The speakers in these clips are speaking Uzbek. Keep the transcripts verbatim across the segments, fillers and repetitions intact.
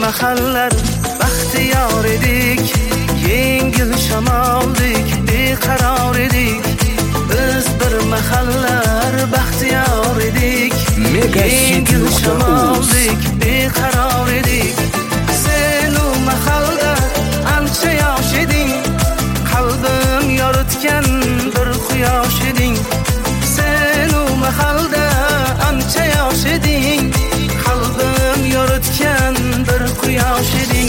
mahallar baxtiyor edik, yengil shamoldik, beqaror edik. Biz bir mahallar baxtiyor edik, yengil shamoldik, beqaror edik. Sen u mahalda ancha yosh eding, qalbim yoritgan bir quyosh eding. Sen u mahalda ancha yosh eding, qalbim yoritgan bir quyosh eding.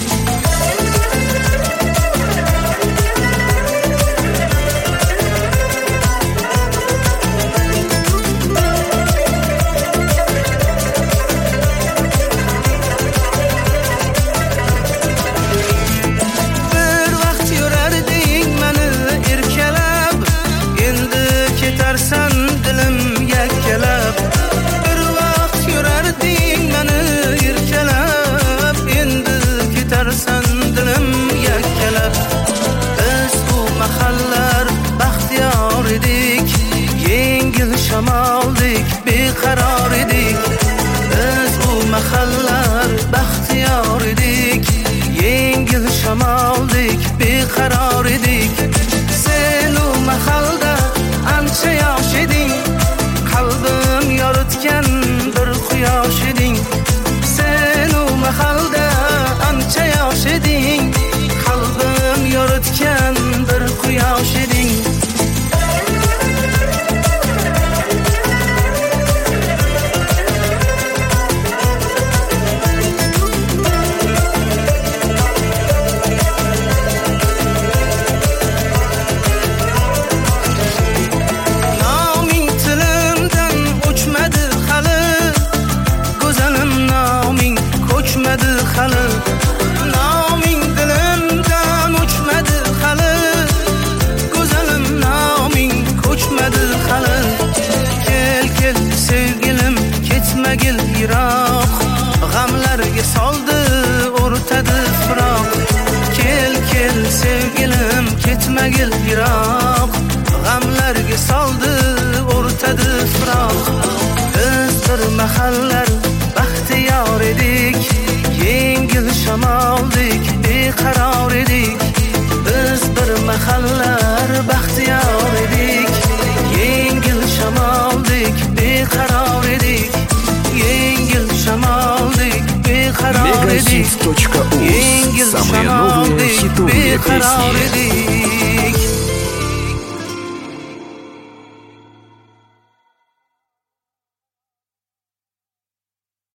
Shamoldik, beqaror edik. Biz u mahallar baxtiyor edik, yengil shamoldik, beqaror edik. Sen u mahalda ancha yosh eding, qalbim yoritgan bir quyosh eding. Sen u mahalda ancha yosh eding, qalbim yoritgan bir quyosh eding. Noming dilimdan o'chmadi hali, go'zalim noming ko'chmadi hali. Kel kel sevgilim, ketmagil yiroq, g'amlarga soldi o'rtadi firoq. Kel kel sevgilim, ketmagil yiroq, g'amlarga soldi o'rtadi firoq. Biz bir mahallar baxtiyor edik, yengil shamoldik, beqaror edik. Biz bir mahallar baxtiyor edik, yengil shamoldik, beqaror edik. Yengil shamoldik, beqaror edik. Мегахит.uz. Yengil Самые новые shamoldik, хитовые beqaror песни. edik.